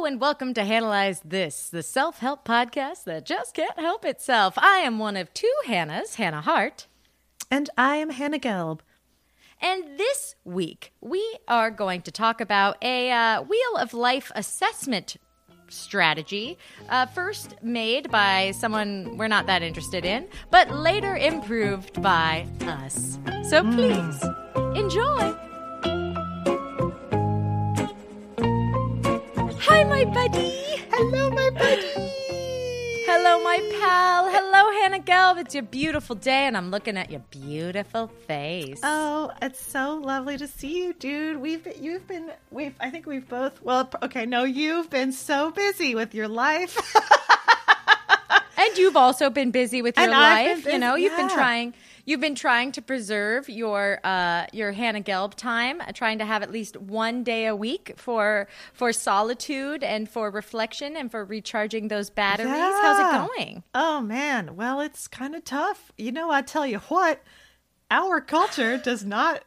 and welcome to Hannahlyze This, the self-help podcast that just can't help itself. I am one of two Hannahs, Hannah Hart. And I am Hannah Gelb. And this week, we are going to talk about a Wheel of Life assessment strategy, first made by someone we're not that interested in, but later improved by us. So please, enjoy. Hi, my buddy. Hello, my buddy. Hello, my pal. Hello, Hannah Gelb. It's your beautiful day, and I'm looking at your beautiful face. Oh, it's so lovely to see you, dude. You've been so busy with your life. And you've also been busy with your life. Busy, You've been trying to preserve your Hannah Gelb time, trying to have at least one day a week for solitude and for reflection and for recharging those batteries. Yeah. How's it going? Oh man, well, it's kind of tough. You know, I tell you what, our culture does not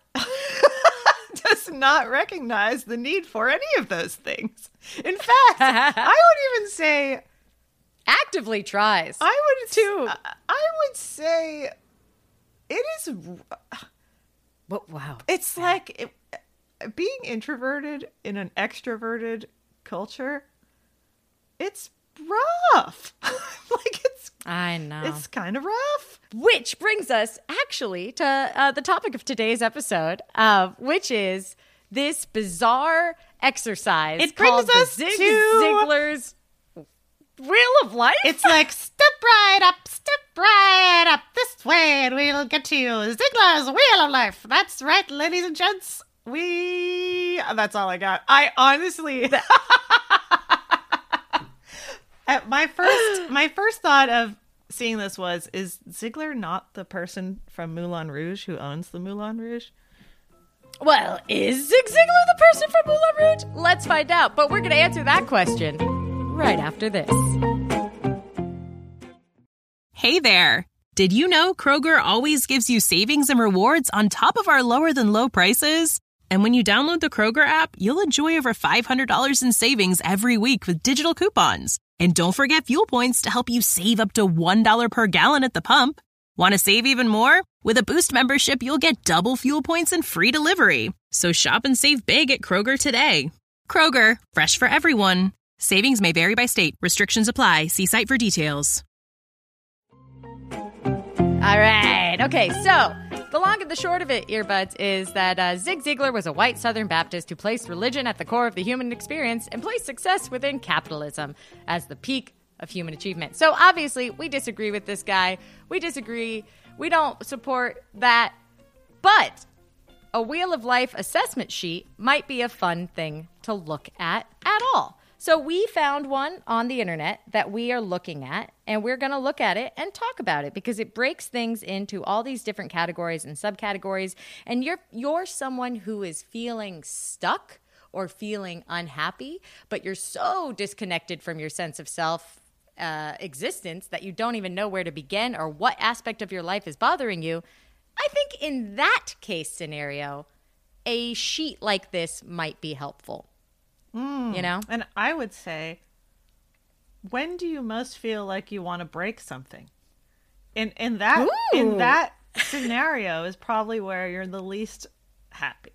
recognize the need for any of those things. In fact, I would even say Actively tries. I would say it is. Wow. It's like being introverted in an extroverted culture. It's rough. I know. It's kind of rough. Which brings us actually to the topic of today's episode, which is this bizarre exercise. It brings called us the Zig to Ziglar's Wheel of Life. It's like step right up this way, and we'll get to you. Ziegler's Wheel of Life. That's right, ladies and gents. That's all I got. I honestly, my first thought of seeing this is Ziegler not the person from Moulin Rouge who owns the Moulin Rouge? Well, is Zig Ziglar the person from Moulin Rouge? Let's find out. But we're going to answer that question right after this. Hey there. Did you know Kroger always gives you savings and rewards on top of our lower than low prices? And when you download the Kroger app, you'll enjoy over $500 in savings every week with digital coupons. And don't forget fuel points to help you save up to $1 per gallon at the pump. Want to save even more? With a Boost membership, you'll get double fuel points and free delivery. So shop and save big at Kroger today. Kroger, fresh for everyone. Savings may vary by state. Restrictions apply. See site for details. All right. Okay, so the long and the short of it, earbuds, is that Zig Ziglar was a white Southern Baptist who placed religion at the core of the human experience and placed success within capitalism as the peak of human achievement. So obviously, we disagree with this guy. We disagree. We don't support that. But a Wheel of Life assessment sheet might be a fun thing to look at all. So we found one on the internet that we are looking at, and we're going to look at it and talk about it because it breaks things into all these different categories and subcategories. And you're someone who is feeling stuck or feeling unhappy, but you're so disconnected from your sense of self existence that you don't even know where to begin or what aspect of your life is bothering you. I think in that case scenario, a sheet like this might be helpful. You know? And I would say, when do you most feel like you want to break something? In that scenario is probably where you're the least happy.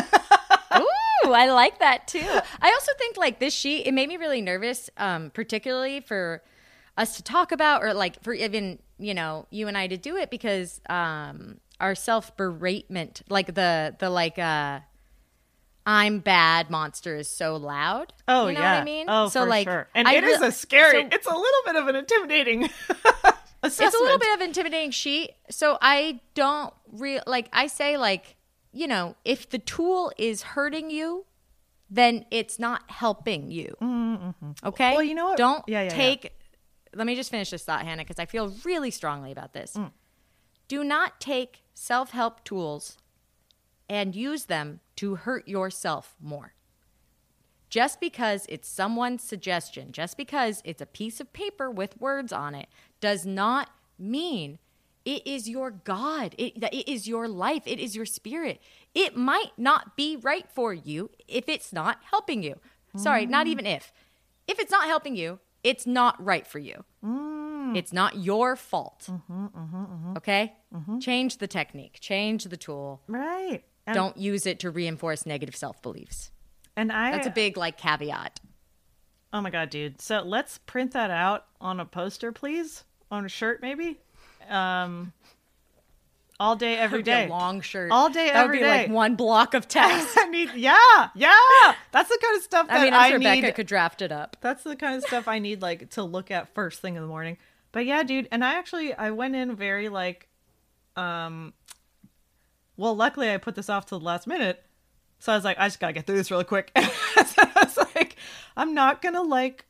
Ooh, I like that too. I also think like this sheet, it made me really nervous, particularly for us to talk about, or like for even, you know, you and I to do it, because our self-beratement, like the I'm bad monster is so loud. Oh, you know yeah. what I mean? Oh, so, for like, sure. And it's a little bit of an intimidating assessment. It's a little bit of intimidating sheet. So I don't I say, like, you know, if the tool is hurting you, then it's not helping you. Mm-hmm. Okay? Well, you know what? Don't take... Let me just finish this thought, Hannah, because I feel really strongly about this. Do not take self-help tools and use them to hurt yourself more. Just because it's someone's suggestion, just because it's a piece of paper with words on it, does not mean it is your God. It is your life. It is your spirit. It might not be right for you if it's not helping you. Sorry, not even if. if it's not helping you, it's not right for you. It's not your fault. Okay? Change the technique. Change the tool. Right. And, Don't use it to reinforce negative self-beliefs. and That's a big, like, caveat. Oh my God, dude. So let's print that out on a poster, please. On a shirt, maybe. All day, every That would be day. a long shirt. All day, that every would be day. like one block of text. I need, yeah. That's the kind of stuff that I mean, I'm sure need. Becca could draft it up. That's the kind of stuff I need, like, to look at first thing in the morning. But yeah, dude. And I went in very like, well, luckily I put this off till the last minute. So I was like, I just gotta get through this really quick. So I was like, I'm not gonna,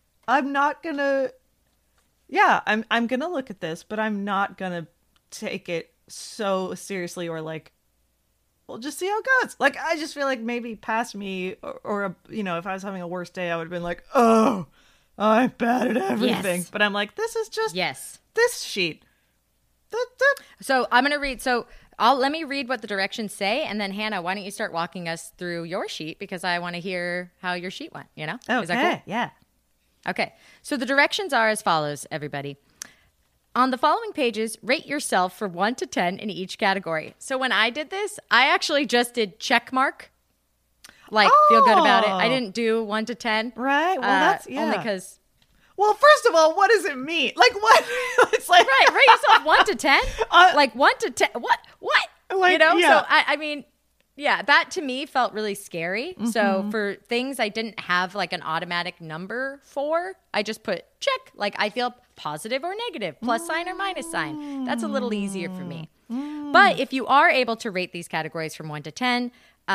yeah, I'm gonna look at this, but I'm not gonna take it so seriously or like, we'll just see how it goes. Like, I just feel like maybe past me or if I was having a worse day, I would have been like, oh, I'm bad at everything. Yes. But I'm like, this is just Yes. this sheet. So I'm going to read. So let me read what the directions say. And then Hannah, why don't you start walking us through your sheet? Because I want to hear how your sheet went, you know? Okay, Is that cool? yeah. Okay. So the directions are as follows, everybody. On the following pages, rate yourself for 1 to 10 in each category. So when I did this, I actually just did check mark. Like, feel good about it. I didn't do 1 to 10. Right. Well, that's, yeah. Only because... Well, first of all, what does it mean? Like, what? It's like... Right, rate yourself 1 to 10. Like 1 to 10. What? Like, you know? yeah. So, I mean, yeah, that to me felt really scary. So for things I didn't have like an automatic number for, I just put check. Like I feel positive or negative, plus sign or minus sign. That's a little easier for me. But if you are able to rate these categories from 1 to 10,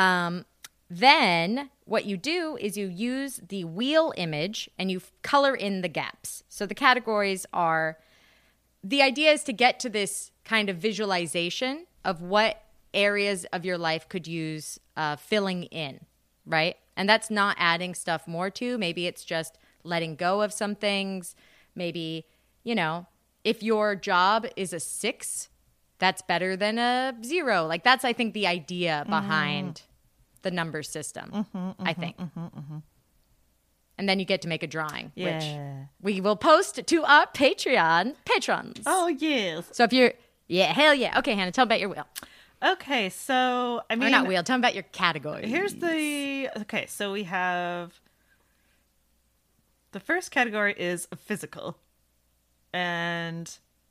then what you do is you use the wheel image and you color in the gaps. So the categories are, the idea is to get to this kind of visualization of what areas of your life could use filling in, right? And that's not adding stuff more to. Maybe it's just letting go of some things. Maybe, if your job is a 6, that's better than a 0. Like that's, I think, the idea behind the number system, I think. And then you get to make a drawing, which we will post to our patrons. Oh, yes. So if you're, hell yeah. Okay, Hannah, tell me about your wheel. Okay, so, I mean... Or not wheel, tell me about your category. Okay, so we have... The first category is physical. And...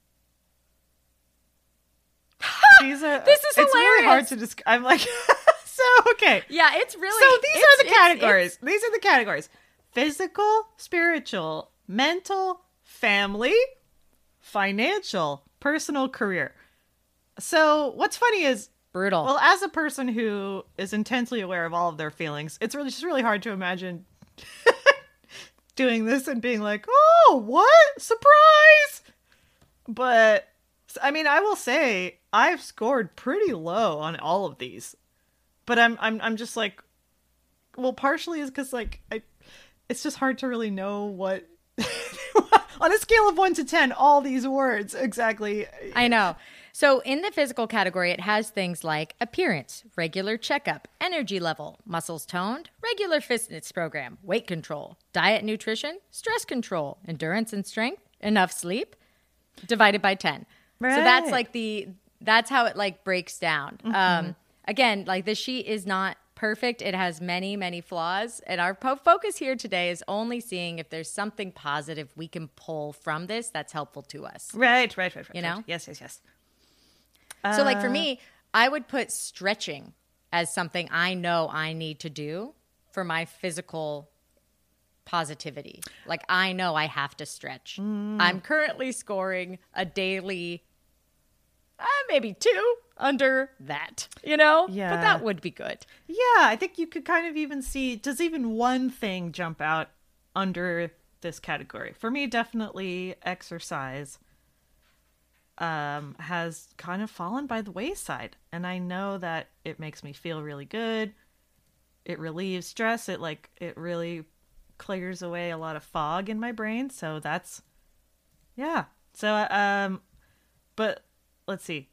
These are... This is It's really hard hilarious. to describe. I'm like... So, okay. Yeah, it's really... So these are the categories. it's- These are the categories. Physical, spiritual, mental, family, financial, personal, career. So what's funny is, Brutal. well, as a person who is intensely aware of all of their feelings, it's just really hard to imagine doing this and being like, oh, what? Surprise! But, I mean, I will say, I've scored pretty low on all of these. But I'm just like, well, partially is because, like, it's just hard to really know what... On a scale of 1 to 10, all these words exactly. I know. So in the physical category, it has things like appearance, regular checkup, energy level, muscles toned, regular fitness program, weight control, diet and nutrition, stress control, endurance and strength, enough sleep, divided by 10. Right. So that's like that's how it like breaks down. Again, like the sheet is not perfect. It has many, many flaws. And our focus here today is only seeing if there's something positive we can pull from this that's helpful to us. Right. You know? Yes. So like for me, I would put stretching as something I know I need to do for my physical positivity. Like I know I have to stretch. I'm currently scoring a daily, maybe 2 under that, Yeah. Yeah. But that would be good. Yeah, I think you could kind of even see, does even one thing jump out under this category? For me, definitely exercise has kind of fallen by the wayside. And I know that it makes me feel really good. It relieves stress. It really clears away a lot of fog in my brain. So that's, yeah. So, but let's see.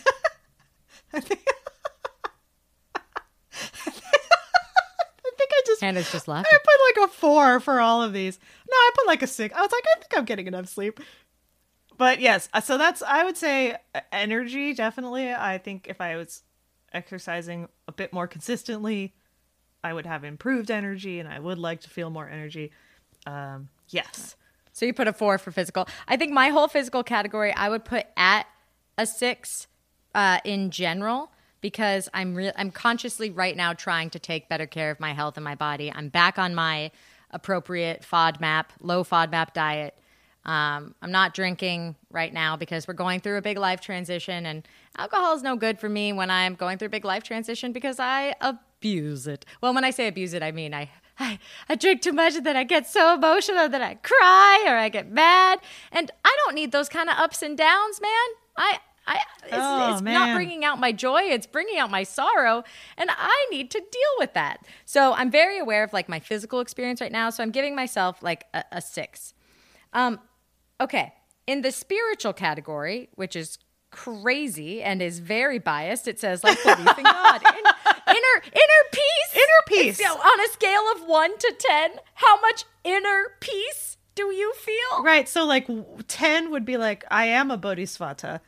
I think I Hannah's just laughing. I put like a 4 for all of these. No, I put like a 6. I was like, I think I'm getting enough sleep. But yes, so that's, I would say energy, definitely. I think if I was exercising a bit more consistently, I would have improved energy and I would like to feel more energy. Yes. So you put a 4 for physical. I think my whole physical category, I would put at a 6 in general, because I'm consciously right now trying to take better care of my health and my body. I'm back on my appropriate low FODMAP diet. I'm not drinking right now because we're going through a big life transition, and alcohol is no good for me when I'm going through a big life transition because I abuse it. Well, when I say abuse it, I mean I drink too much and then I get so emotional that I cry or I get mad, and I don't need those kind of ups and downs, man. It's not bringing out my joy. It's bringing out my sorrow, and I need to deal with that. So I'm very aware of like my physical experience right now. So I'm giving myself like a 6. Okay. In the spiritual category, which is crazy and is very biased, it says like belief in God. Inner peace. Inner peace. On a scale of 1 to 10, how much inner peace do you feel? Right. So like 10 would be like, I am a bodhisattva.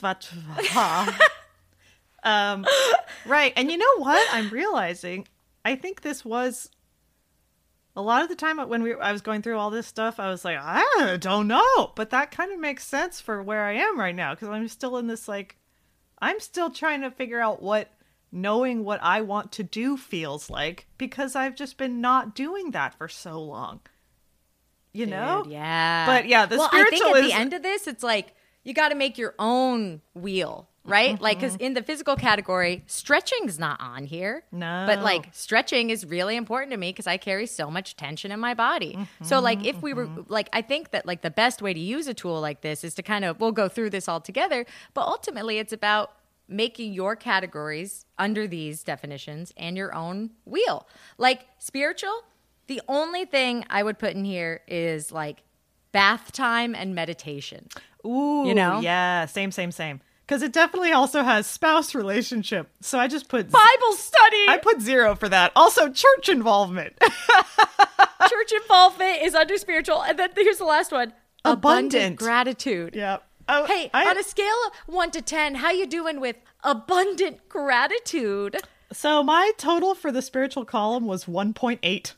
Right. And you know what? I'm realizing, I think this was a lot of the time when I was going through all this stuff, I was like, I don't know. But that kind of makes sense for where I am right now. Because I'm still in this, like, I'm still trying to figure out what knowing what I want to do feels like. Because I've just been not doing that for so long. You know? Yeah. But yeah, the spiritual I think at the end of this, it's like, you got to make your own wheel, right? Mm-hmm. Like, because in the physical category, stretching's not on here. No. But like, stretching is really important to me because I carry so much tension in my body. Mm-hmm. So like, if we were like, I think that like the best way to use a tool like this is to kind of, we'll go through this all together, but ultimately it's about making your categories under these definitions and your own wheel. Like spiritual, the only thing I would put in here is like bath time and meditation. Ooh, you know? Yeah, same. Because it definitely also has spouse relationship. So I just put Bible study. I put 0 for that. Also, church involvement. Church involvement is under spiritual. And then here's the last one. Abundant gratitude. Yeah. Oh, hey, on a scale of 1 to 10, how you doing with abundant gratitude? So my total for the spiritual column was 1.8.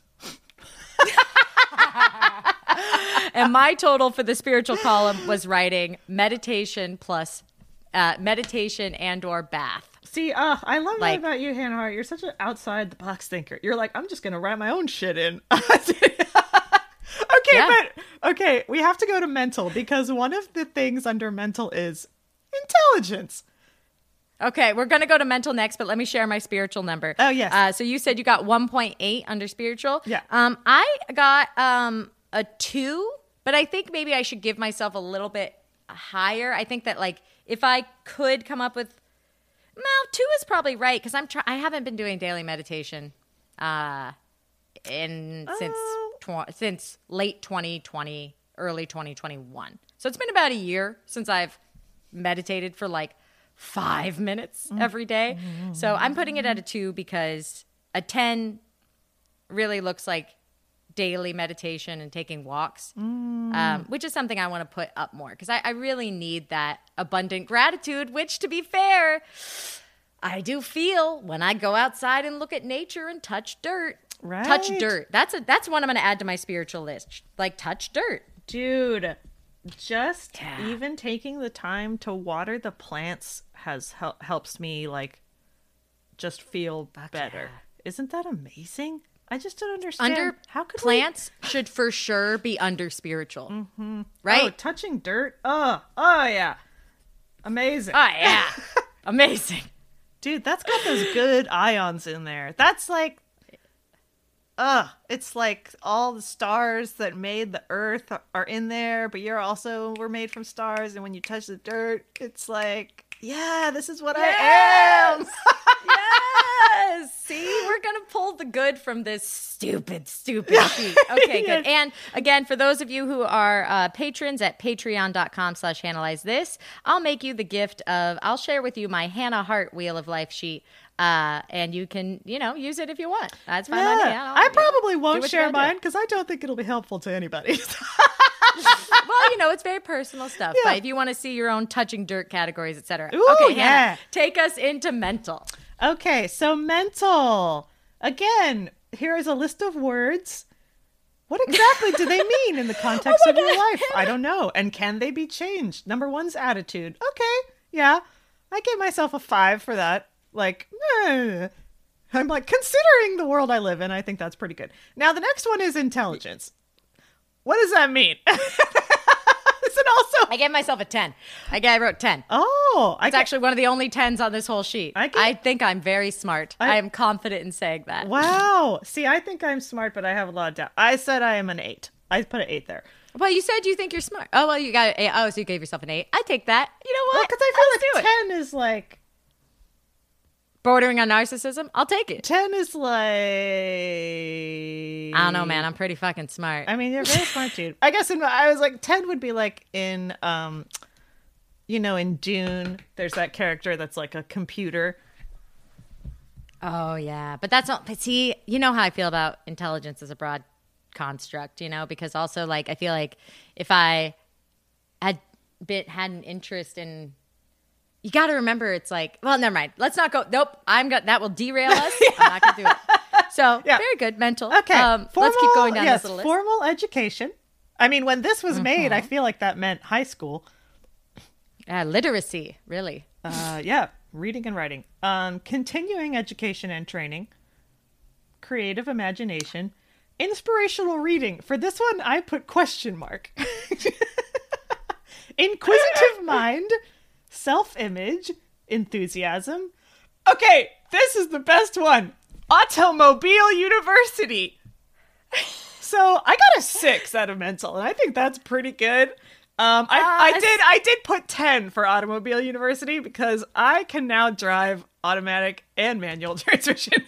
And my total for the spiritual column was writing meditation plus meditation and or bath. See, I love that about you, Hannah Hart. You're such an outside the box thinker. You're like, I'm just going to write my own shit in. Okay, we have to go to mental because one of the things under mental is intelligence. Okay, we're going to go to mental next, but let me share my spiritual number. Oh, yes. So you said you got 1.8 under spiritual. Yeah. I got a 2, but I think maybe I should give myself a little bit higher. I think that like if I could come up with, 2 is probably right because I haven't been doing daily meditation since late 2020, early 2021. So it's been about a year since I've meditated for like 5 minutes every day. So I'm putting it at a 2 because a 10 really looks like daily meditation and taking walks, which is something I want to put up more because I really need that abundant gratitude, which to be fair, I do feel when I go outside and look at nature and touch dirt. Right. Touch dirt. That's one I'm going to add to my spiritual list. Like touch dirt. Dude, just even taking the time to water the plants helps me like just feel better. Isn't that amazing? I just don't understand. How could plants should for sure be under spiritual, right? Oh, touching dirt. Oh yeah, amazing. Oh yeah, amazing, dude. That's got those good ions in there. That's like, it's like all the stars that made the earth are in there, but we're made from stars. And when you touch the dirt, it's like, yeah, this is what I am. Yes. Yes. See, we're going to pull the good from this stupid sheet. Okay, good. And again, for those of you who are patrons at patreon.com/analyze this, I'll make you the gift of, I'll share with you my Hannah Hart Wheel of Life sheet. And you can, use it if you want. That's fine. I probably won't share mine because I don't think it'll be helpful to anybody. Well, it's very personal stuff. But if you want to see your own touching dirt categories, etc. Okay, Hannah, take us into mental. Okay, so mental. Again, here is a list of words. What exactly do they mean in the context of your life? I don't know. And can they be changed? Number 1's attitude. Okay, yeah. I give myself a 5 for that. Like, I'm like, considering the world I live in, I think that's pretty good. Now, the next one is intelligence. What does that mean? Is it also? I gave myself a 10. I wrote 10. Oh. It's actually one of the only 10s on this whole sheet. I think I'm very smart. I am confident in saying that. Wow. See, I think I'm smart, but I have a lot of doubt. I said I am an 8. I put an 8 there. Well, you said you think you're smart. Oh, well, you got an 8. Oh, so you gave yourself an 8. I take that. You know what? Because I feel like 10 is like... bordering on narcissism? I'll take it. 10 is like... I don't know, man. I'm pretty fucking smart. I mean, you're very smart, dude. I guess I was like, 10 would be like in, in Dune, there's that character that's like a computer. Oh, yeah. But that's not... But see, you know how I feel about intelligence as a broad construct, Because also, like, I feel like if I had an interest in... You got to remember, it's like, well, never mind. Let's not go. Nope. That will derail us. I'm not going to do it. So, very good. Mental. Okay. Let's keep going down this little list. Formal education. I mean, when this was made, I feel like that meant high school. Literacy, really. Reading and writing. Continuing education and training. Creative imagination. Inspirational reading. For this one, I put question mark. Inquisitive mind. Self-image, enthusiasm. Okay, this is the best one. Automobile University. So I got a 6 out of mental, and I think that's pretty good. I did put 10 for Automobile University because I can now drive automatic and manual transmission.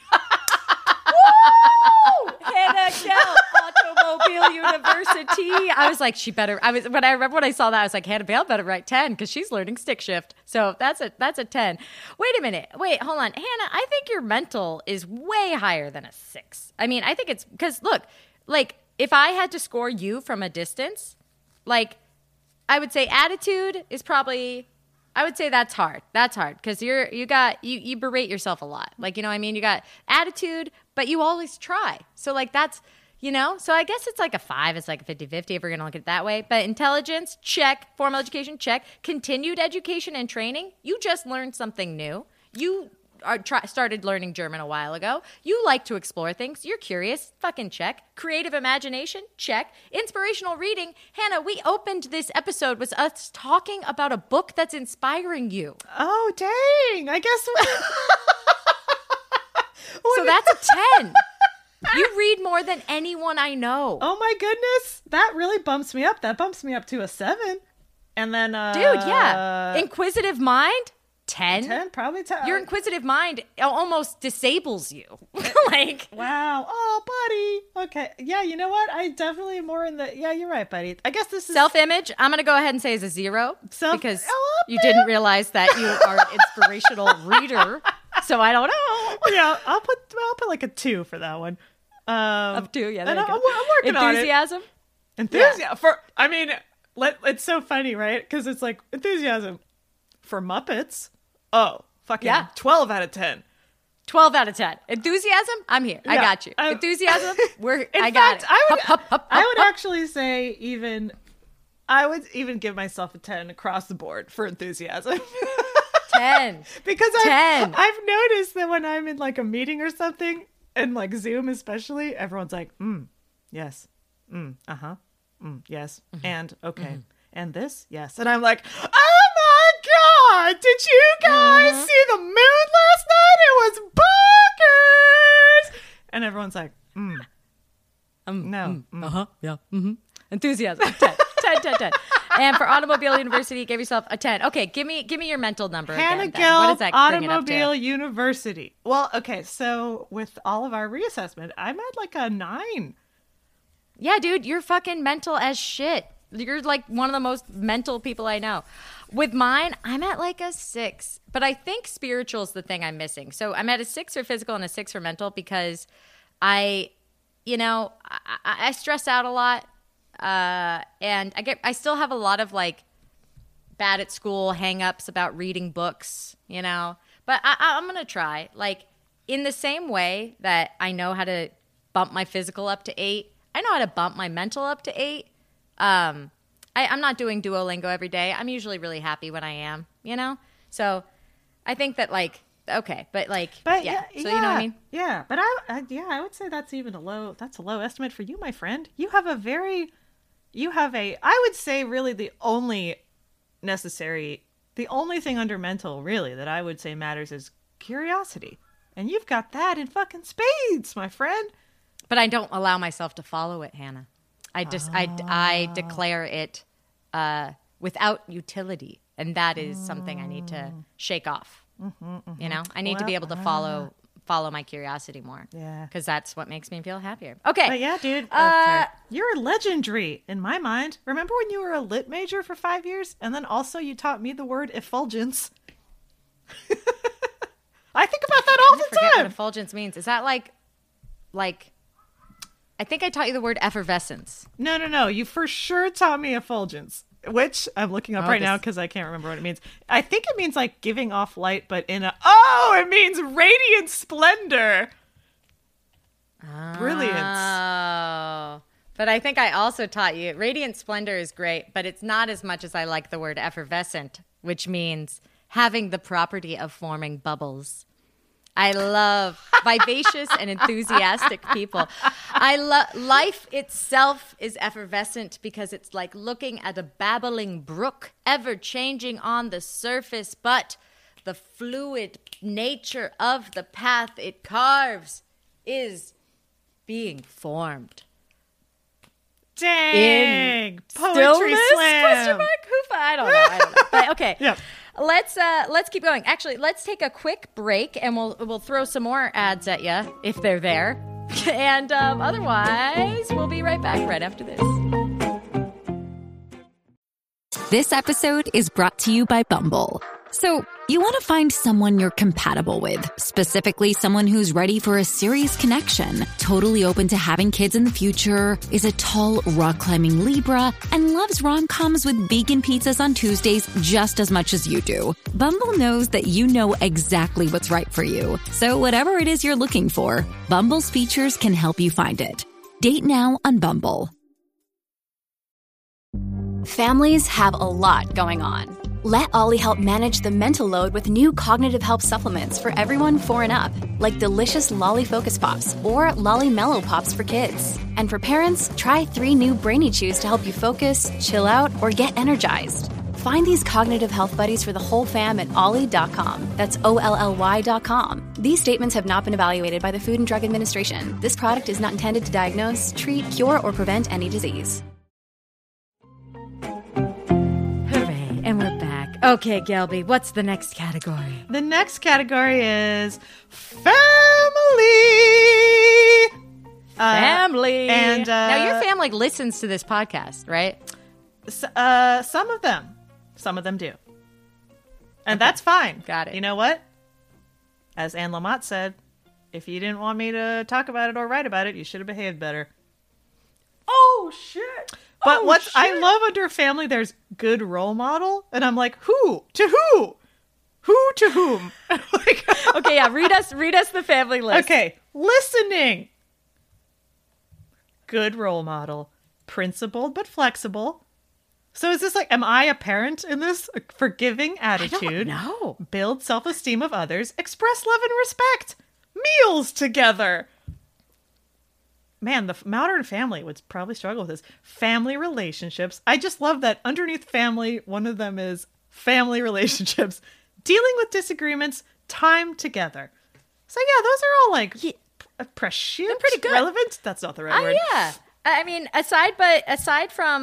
Woo! Hannah Kell, Automobile University. I was like, when I saw that, I was like, Hannah Bale better write 10 because she's learning stick shift. So that's a 10. Wait a minute. Wait, hold on. Hannah, I think your mental is way higher than a 6. I mean, I think it's because look, like if I had to score you from a distance, like I would say attitude is probably, I would say that's hard. That's hard because you berate yourself a lot. Like, you know what I mean? You got attitude, but you always try. So like that's, so I guess it's like a 5. It's like a 50-50 if we're going to look at it that way. But intelligence, check. Formal education, check. Continued education and training. You just learned something new. You started learning German a while ago. You like to explore things. You're curious. Fucking check. Creative imagination. Check. Inspirational reading. Hannah, we opened this episode with us talking about a book that's inspiring you. Oh, dang. I guess. So that's a 10. You read more than anyone I know. Oh my goodness. That really bumps me up. That bumps me up to a 7. And then dude, yeah. Inquisitive mind? 10? 10, probably 10. Your inquisitive mind almost disables you. Like, wow. Oh, buddy. Okay. Yeah, you know what? I definitely more in the... Yeah, you're right, buddy. I guess this is... Self-image, I'm going to go ahead and say is a 0. Because you didn't realize that you are an inspirational reader. So I don't know. Yeah, I'll put like a 2 for that one. Up 2, yeah. There and you go. I'm working enthusiasm? On it. Enthusiasm. Yeah. It's so funny, right? Because it's like enthusiasm for Muppets. Oh, fucking 12 out of 10. 12 out of 10. Enthusiasm? I'm here. Yeah, I got you. Enthusiasm? I got it. I would actually say I would even give myself a 10 across the board for enthusiasm. 10. Because I've noticed that when I'm in like a meeting or something, and like Zoom especially, everyone's like, yes, uh-huh, yes, and okay, and this, yes. And I'm like, oh my God, did you guys see the moon last night? It was bonkers! And everyone's like, no. Yeah. Enthusiasm. 10. And for Automobile University, give yourself a 10. Okay, give me your mental number Hannah again. Gill, What does that bring it up Automobile to? University. Well, okay, so with all of our reassessment, I'm at like a 9. Yeah, dude, you're fucking mental as shit. You're like one of the most mental people I know. With mine, I'm at like a 6. But I think spiritual is the thing I'm missing. So I'm at a 6 for physical and a 6 for mental because I stress out a lot. And I still have a lot of like bad at school hang-ups about reading books, But I'm going to try. Like in the same way that I know how to bump my physical up to 8, I know how to bump my mental up to 8. I'm not doing Duolingo every day. I'm usually really happy when I am, So I think that like, okay, but yeah. So you know what I mean? Yeah, but I would say that's even a low estimate for you, my friend. You have I would say really the only thing under mental really that I would say matters is curiosity. And you've got that in fucking spades, my friend. But I don't allow myself to follow it, Hannah. I declare it without utility, and that is something I need to shake off. I need to be able to follow my curiosity more. Yeah, because that's what makes me feel happier. Okay, but yeah, dude, you're legendary in my mind. Remember when you were a lit major for 5 years, and then also you taught me the word effulgence. I think about that all the forget time. What effulgence means? Is that like? I think I taught you the word effervescence. No. You for sure taught me effulgence, which I'm looking up right now because I can't remember what it means. I think it means like giving off light, but it means radiant splendor. Brilliant. Oh. But I think I also taught you radiant splendor is great, but it's not as much as I like the word effervescent, which means having the property of forming bubbles. I love vivacious and enthusiastic people. Life itself is effervescent because it's like looking at a babbling brook, ever changing on the surface, but the fluid nature of the path it carves is being formed. Dang! Poetry Stillness? slam! Question mark? I don't know. But okay. Yeah. Let's keep going. Actually, let's take a quick break, and we'll throw some more ads at you if they're there. And otherwise, we'll be right back right after this. This episode is brought to you by Bumble. So, you want to find someone you're compatible with, specifically someone who's ready for a serious connection, totally open to having kids in the future, is a tall, rock-climbing Libra, and loves rom-coms with vegan pizzas on Tuesdays just as much as you do. Bumble knows that you know exactly what's right for you. So whatever it is you're looking for, Bumble's features can help you find it. Date now on Bumble. Families have a lot going on. Let Ollie help manage the mental load with new cognitive help supplements for everyone 4 and up, like delicious Lolly Focus Pops or Lolly Mellow Pops for kids. And for parents, try 3 new Brainy Chews to help you focus, chill out, or get energized. Find these cognitive health buddies for the whole fam at ollie.com. That's OLLY.com. These statements have not been evaluated by the Food and Drug Administration. This product is not intended to diagnose, treat, cure, or prevent any disease. Hooray, and we're back. Okay, Gelby, what's the next category? The next category is family. Family. And now your family listens to this podcast, right? Some of them do, and that's fine. Got it. You know what? As Anne Lamott said, if you didn't want me to talk about it or write about it, you should have behaved better. Oh shit! But I love under family, there's good role model, and I'm like, who to who? Who to whom? Okay, yeah. Read us the family list. Okay, listening. Good role model, principled but flexible. So is this like, am I a parent in this? A forgiving attitude. No. Build self-esteem of others. Express love and respect. Meals together. Man, the modern family would probably struggle with this. Family relationships. I just love that underneath family, one of them is family relationships. Dealing with disagreements, time together. So yeah, those are all like prescient. They're pretty good. Relevant? That's not the right word. Yeah. I mean, aside from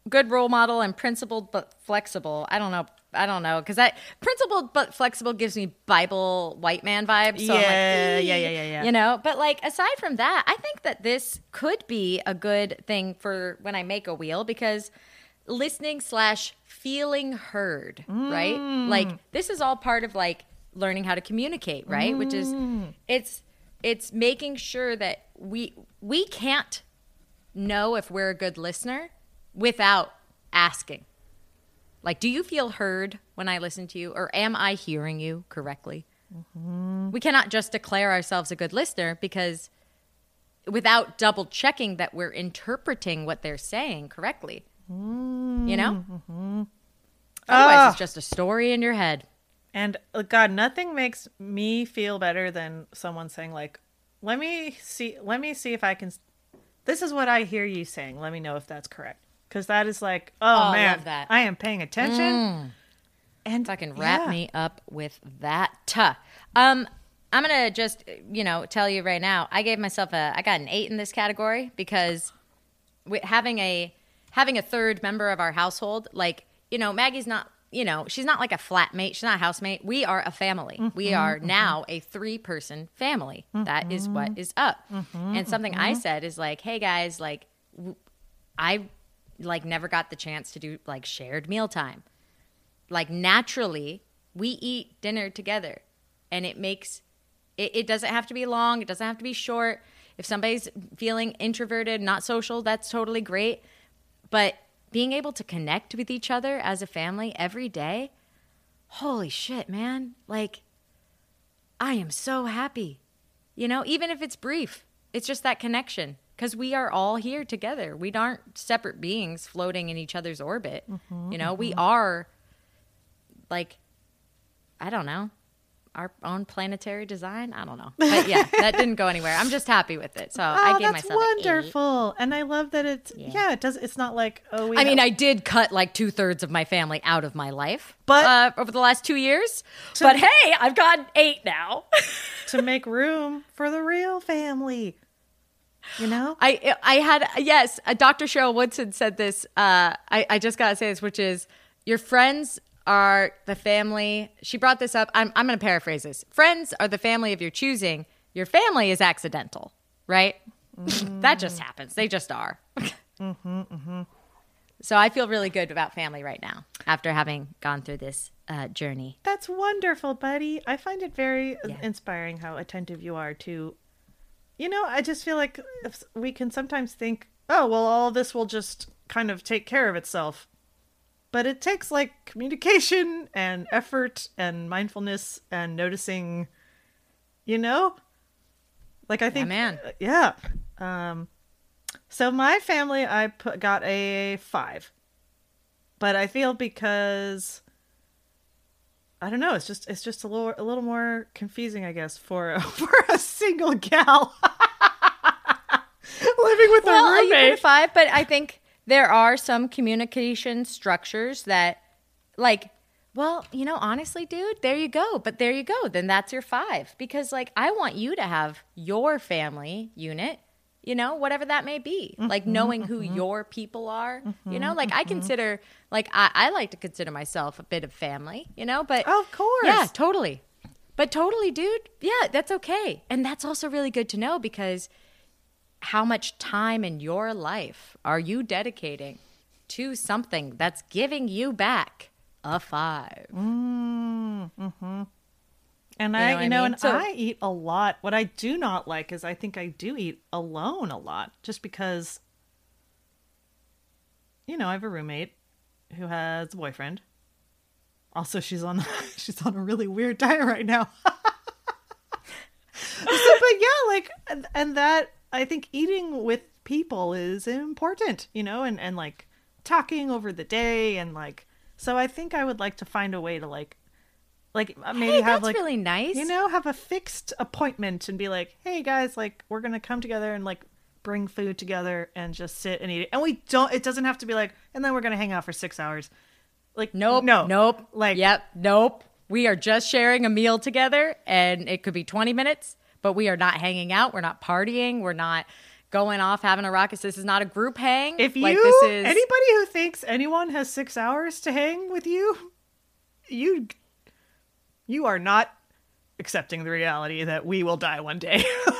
good role model and principled but flexible. I don't know. Because principled but flexible gives me Bible white man vibes. So I'm like, yeah. You know, but like aside from that, I think that this could be a good thing for when I make a wheel, because listening / feeling heard, right? Like this is all part of like learning how to communicate, right? Which is it's making sure that we can't know if we're a good listener without asking. Like, do you feel heard when I listen to you? Or am I hearing you correctly? We cannot just declare ourselves a good listener because without double checking that we're interpreting what they're saying correctly. You know? Otherwise, it's just a story in your head. And God, nothing makes me feel better than someone saying like, let me see if I can, this is what I hear you saying. Let me know if that's correct. Because that is like, oh man, I love that. I am paying attention. And fucking wrap me up with that. I'm going to just, tell you right now, I gave myself I got an 8 in this category because having a third member of our household, like, Maggie's not, she's not like a flatmate. She's not a housemate. We are a family. We are now a 3-person family. That is what is up. And something I said is like, hey guys, like I like never got the chance to do like shared mealtime. Like naturally we eat dinner together and it makes, it doesn't have to be long. It doesn't have to be short. If somebody's feeling introverted, not social, that's totally great. But being able to connect with each other as a family every day, holy shit, man. Like, I am so happy. Even if it's brief, it's just that connection. Because we are all here together. We aren't separate beings floating in each other's orbit. We are, like, I don't know, our own planetary design. I don't know. But yeah, that didn't go anywhere. I'm just happy with it. So I gave myself wonderful. And I love that it's, it does. It's not like, I did cut like 2/3 of my family out of my life but over the last 2 years. But hey, I've got 8 now. To make room for the real family. I had, yes, Dr. Cheryl Woodson said this. I just got to say this, which is your friends are the family. She brought this up. I'm going to paraphrase this. Friends are the family of your choosing. Your family is accidental, right? That just happens. They just are. So I feel really good about family right now after having gone through this journey. That's wonderful, buddy. I find it very inspiring how attentive you are to, I just feel like if we can sometimes think, oh, well, all this will just kind of take care of itself. But it takes like communication and effort and mindfulness and noticing, like I think, yeah. So my family, I got a 5, but I feel because I don't know, it's just a little more confusing, I guess, for a single gal living with a roommate. You put a 5, but I think there are some communication structures that, like, well, honestly, dude, there you go. But there you go. Then that's your 5. Because, like, I want you to have your family unit, whatever that may be. Like, knowing who your people are, like, I consider, like, I like to consider myself a bit of family, but. Of course. Yeah, totally. But totally, dude. Yeah, that's okay. And that's also really good to know because how much time in your life are you dedicating to something that's giving you back a 5? And I eat a lot. What I do not like is I think I do eat alone a lot just because, I have a roommate who has a boyfriend. Also, she's on a really weird diet right now. But yeah, like, and that, I think eating with people is important, and like talking over the day and like, so I think I would like to find a way to like maybe have like really nice, have a fixed appointment and be like, hey guys, like we're going to come together and like bring food together and just sit and eat it. And it doesn't have to be like, and then we're going to hang out for 6 hours. Like, nope. Like, yep. Nope. We are just sharing a meal together and it could be 20 minutes. But we are not hanging out. We're not partying. We're not going off, having a ruckus. This is not a group hang. If like, you, this is anybody who thinks anyone has 6 hours to hang with you are not accepting the reality that we will die one day.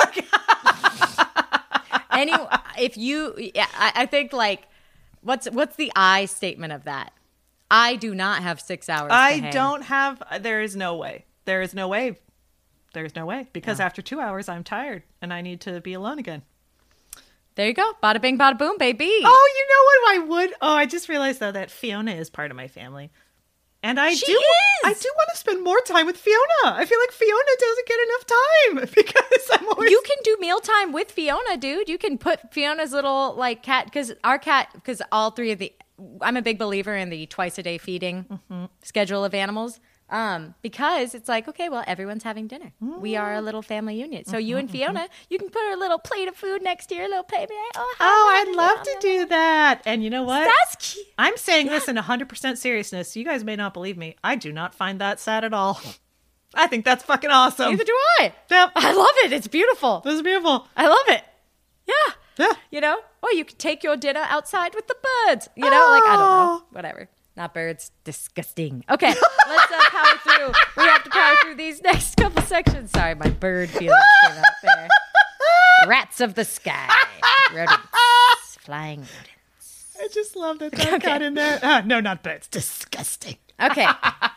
I think like, what's the I statement of that? I do not have 6 hours. I don't have. There is no way. There is no way. There's no way because after 2 hours, I'm tired and I need to be alone again. There you go. Bada bing, bada boom, baby. Oh, you know what I would? Oh, I just realized though that Fiona is part of my family. And I do want to spend more time with Fiona. I feel like Fiona doesn't get enough time because I'm always. You can do mealtime with Fiona, dude. You can put Fiona's little like cat because all three of I'm a big believer in the twice a day feeding schedule of animals. Because it's like, okay, well, everyone's having dinner. We are a little family unit. So you and Fiona, you can put her little plate of food next to your little baby. I'd love to do that. And you know what? That's cute. I'm saying this in 100% seriousness. You guys may not believe me. I do not find that sad at all. I think that's fucking awesome. Neither do I. Yep. I love it. It's beautiful. This is beautiful. I love it. Yeah. Yeah. You know? Or you could take your dinner outside with the birds. You know? Like, I don't know. Whatever. Not birds. Disgusting. Okay, let's power through. We have to power through these next couple sections. Sorry, my bird feelings came out there. Rats of the sky. Rodents. Flying rodents. I just love that got in there. No, not birds. Disgusting. Okay.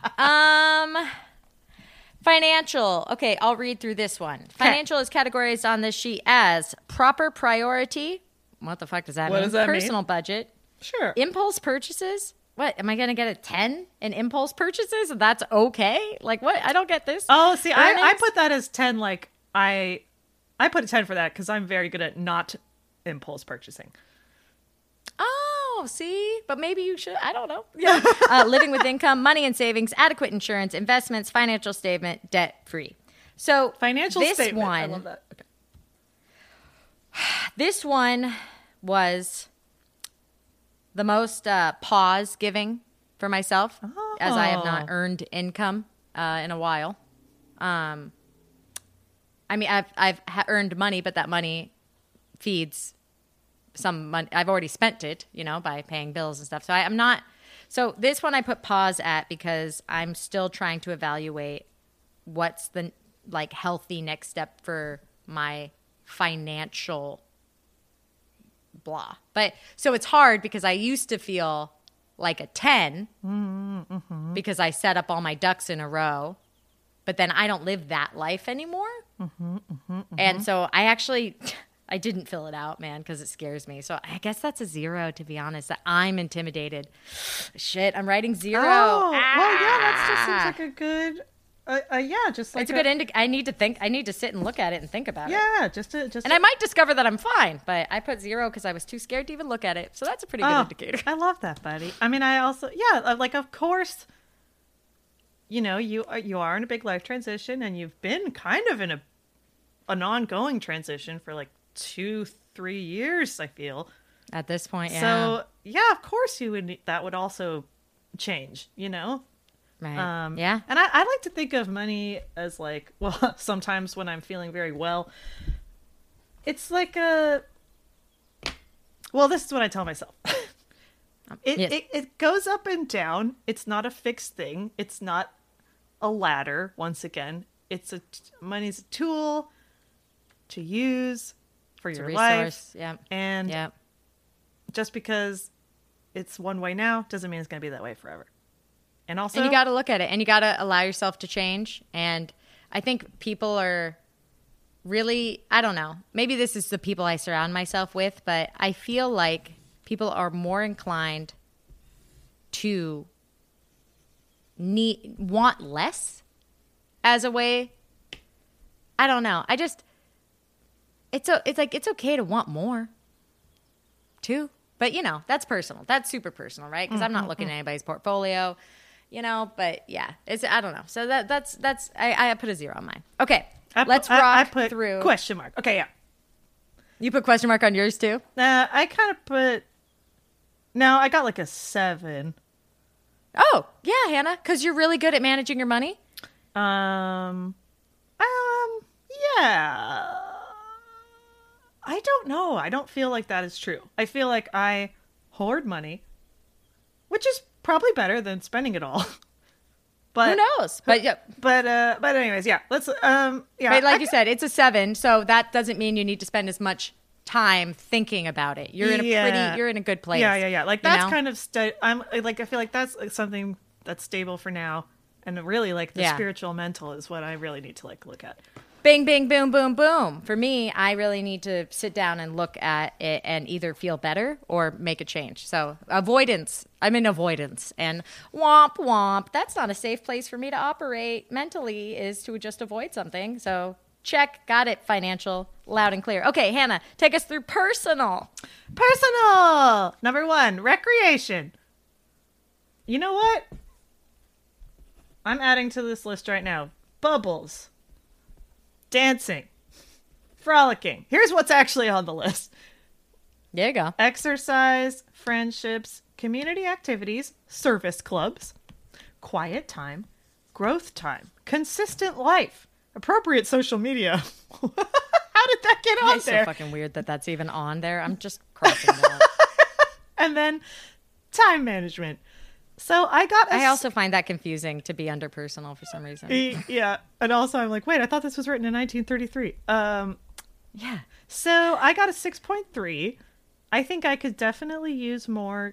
Financial. Okay, I'll read through this one. Financial is categorized on this sheet as proper priority. What the fuck does that mean? Does that Personal budget. Sure. Impulse purchases. What, am I going to get a 10 in impulse purchases? That's okay? Like, what? I don't get this. Oh, see, I put that as 10. Like, I put a 10 for that because I'm very good at not impulse purchasing. See? But maybe you should. I don't know. Yeah. Living with income, money and savings, adequate insurance, investments, financial statement, debt-free. So, Financial this statement. one, I love that. Okay. This one was the most pause giving for myself, as I have not earned income in a while. I mean, I've earned money, but that money feeds some money. I've already spent it, you know, by paying bills and stuff. So I'm not. So this one I put pause at because I'm still trying to evaluate what's the like healthy next step for my financial blah. But so it's hard because I used to feel like a 10 because I set up all my ducks in a row, but then I don't live that life anymore. And so I didn't fill it out, man, because it scares me. So I guess that's a 0, to be honest. That I'm intimidated. Shit, I'm writing 0. Oh, well, yeah, that just seems like a good. Just like it's a good I need to think. I need to sit and look at it and think about it. Yeah, and I might discover that I'm fine, but I put 0 because I was too scared to even look at it. So that's a pretty good indicator. I love that, buddy. I mean, I also like of course, you know, you are in a big life transition, and you've been kind of in an ongoing transition for like 2-3 years. I feel at this point. Yeah. So yeah, of course that would also change. You know. Right. Yeah. And I like to think of money as like, well, sometimes when I'm feeling very well, it's like this is what I tell myself. It goes up and down. It's not a fixed thing. It's not a ladder. Once again, money's a tool to use for your life. Yeah. And just because it's one way now doesn't mean it's going to be that way forever. And you got to look at it, and you got to allow yourself to change. And I think people are really, I don't know, maybe this is the people I surround myself with, but I feel like people are more inclined to want less as a way. I don't know. It's like it's okay to want more too. But, you know, that's personal. That's super personal, right? Because I'm not looking at anybody's portfolio. You know, but yeah, I don't know. So that's I put a 0 on mine. Okay, let's rock through. Question mark. Okay, yeah. You put question mark on yours too? I kind of put. No, I got like a 7. Oh yeah, Hannah, because you're really good at managing your money. Yeah. I don't know. I don't feel like that is true. I feel like I hoard money, which is probably better than spending it all. But who knows? But yeah. But anyways, yeah. Let's yeah. But like you said, it's a 7, so that doesn't mean you need to spend as much time thinking about it. You're in you're in a good place. Yeah. Like that's kind of I'm like I feel like that's like something that's stable for now, and really like the spiritual mental is what I really need to like look at. Bing, bing, boom, boom, boom. For me, I really need to sit down and look at it and either feel better or make a change. So avoidance. I'm in avoidance. And womp, womp. That's not a safe place for me to operate mentally, is to just avoid something. So check. Got it. Financial. Loud and clear. Okay, Hannah, take us through personal. Personal. Number 1, recreation. You know what? I'm adding to this list right now. Bubbles. Dancing, frolicking. Here's what's actually on the list. There you go. Exercise, friendships, community activities, service clubs, quiet time, growth time, consistent life, appropriate social media. How did that get on It's there? so fucking weird that that's even on there. I'm just crossing it out. And then time management. So I also find that confusing to be under personal for some reason. Yeah. And also I'm like, wait, I thought this was written in 1933. Yeah. So I got a 6.3. I think I could definitely use more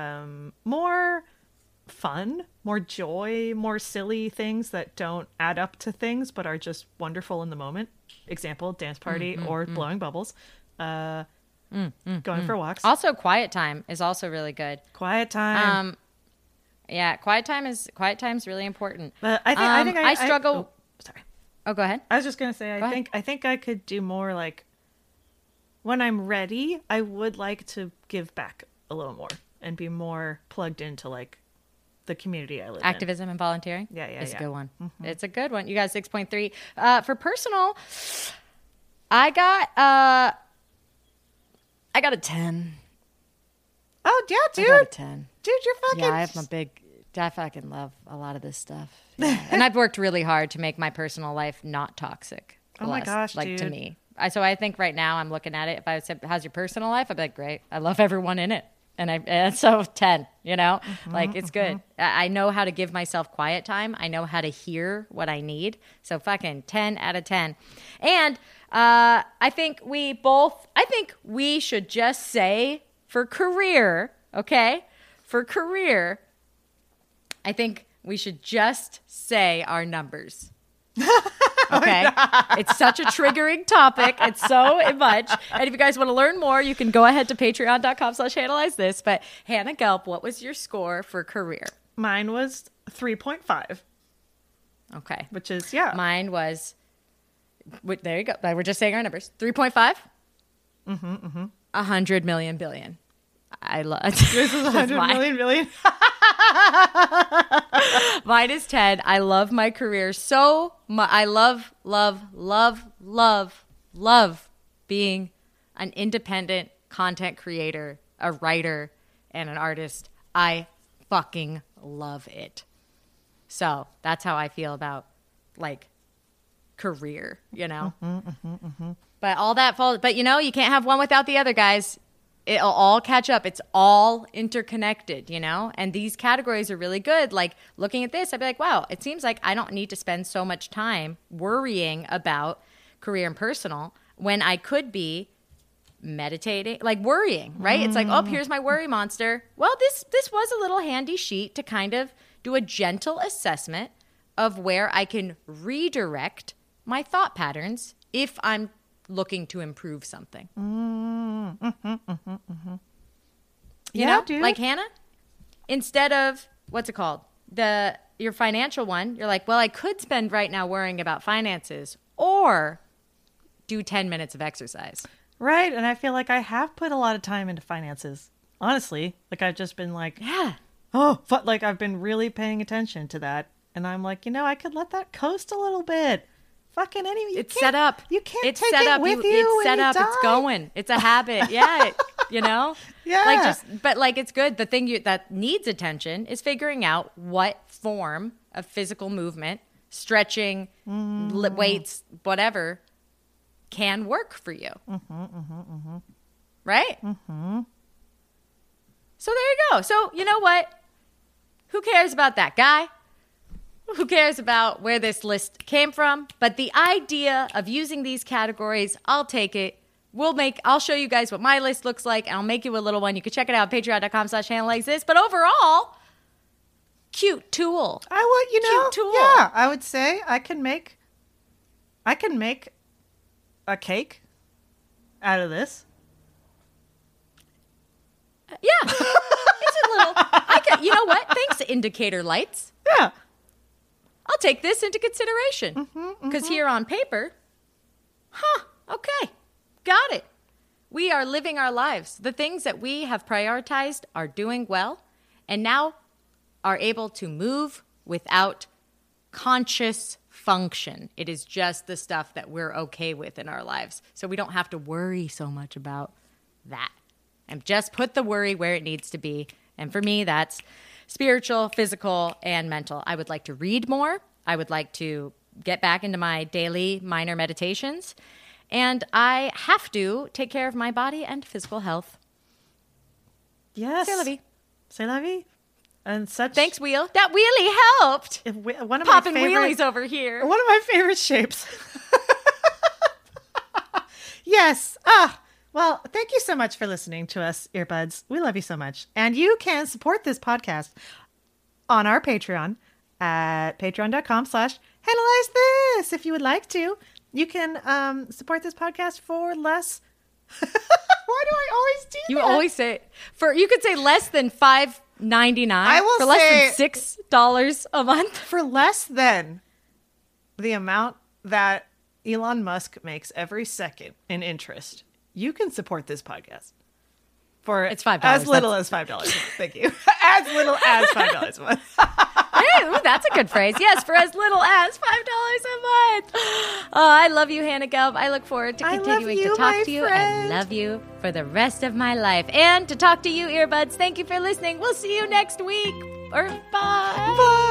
fun, more joy, more silly things that don't add up to things but are just wonderful in the moment. Example, dance party or blowing bubbles. Going for walks. Also, quiet time is also really good. Quiet time. Yeah, quiet time's really important. But I think I struggle. Sorry. Oh, go ahead. I was just gonna say I think I could do more like when I'm ready. I would like to give back a little more and be more plugged into like the community I live in. Activism and volunteering. Yeah, it's yeah. a good one. Mm-hmm. It's a good one. You got 6.3. For personal, I got a 10. Oh yeah, dude. I got a 10. Dude, you're fucking. Yeah, I fucking love a lot of this stuff. Yeah. And I've worked really hard to make my personal life not toxic. Oh my gosh, like dude. to me. So I think right now I'm looking at it. If I said, "How's your personal life?" I'd be like, "Great. I love everyone in it." And so 10. You know, like it's good. I know how to give myself quiet time. I know how to hear what I need. So fucking 10 out of 10. And I think we should just say for career, okay? For career, I think we should just say our numbers. Okay? It's such a triggering topic. It's so much. And if you guys want to learn more, you can go ahead to patreon.com/analyze this. But Hannah Gelb, what was your score for career? Mine was 3.5. Okay. Which is, yeah. Mine was, there you go. We're just saying our numbers. 3.5? Mm-hmm. 100 million billion. I love This is 100 million billion. Mine is 10. I love my career so much. I love being an independent content creator, a writer, and an artist. I fucking love it. So that's how I feel about like career, you know? But all that falls, but you know, you can't have one without the other, guys. It'll all catch up. It's all interconnected, you know? And these categories are really good. Like looking at this, I'd be like, wow, it seems like I don't need to spend so much time worrying about career and personal when I could be meditating, like worrying, right? It's like, oh, here's my worry monster. Well, this was a little handy sheet to kind of do a gentle assessment of where I can redirect my thought patterns if I'm looking to improve something. You know, dude. like Hannah, instead of what's it called? Your financial one, you're like, well, I could spend right now worrying about finances or do 10 minutes of exercise. Right. And I feel like I have put a lot of time into finances. Honestly, like I've just been like, Yeah. like I've been really paying attention to that. And I'm like, you know, I could let that coast a little bit. Fucking anyway. It's set up. You can't it's take set it up. with you It's when set you up. die. It's going. It's a habit. Yeah. You know? Yeah. But it's good. The thing that needs attention is figuring out what form of physical movement, stretching, weights, whatever, can work for you. Right? So there you go. So you know what? Who cares about that guy? Who cares about where this list came from? But the idea of using these categories, I'll take it. I'll show you guys what my list looks like, and I'll make you a little one. You can check it out at patreon.com/HannahLikesThis. But overall, cute tool. Cute tool. Yeah, I would say I can make a cake out of this. Yeah. It's a little, you know what? Thanks, indicator lights. Yeah. I'll take this into consideration. Because here on paper, okay, got it. We are living our lives. The things that we have prioritized are doing well, and now are able to move without conscious function. It is just the stuff that we're okay with in our lives. So we don't have to worry so much about that. And just put the worry where it needs to be. And for me, that's spiritual, physical, and mental. I would like to read more. I would like to get back into my daily minor meditations. And I have to take care of my body and physical health. Yes. C'est la vie. C'est la vie. And such. Thanks, Wheel. That wheelie helped. One of Popping my favorite, wheelies over here. One of my favorite shapes. Yes. Well, thank you so much for listening to us, earbuds. We love you so much. And you can support this podcast on our Patreon at patreon.com/HannahLikesThis. If you would like to, you can support this podcast for less. Why do I always do that? You always say you could say less than $5.99. I will for less than $6 a month. For less than the amount that Elon Musk makes every second in interest, you can support this podcast for it's $5. As little as $5 a month. Thank you. As little as $5 a month. Hey, ooh, that's a good phrase. Yes, for as little as $5 a month. Oh, I love you, Hannah Gelb. I look forward to continuing to talk to you and love you for the rest of my life. And to talk to you, earbuds, thank you for listening. We'll see you next week. Or bye. Bye.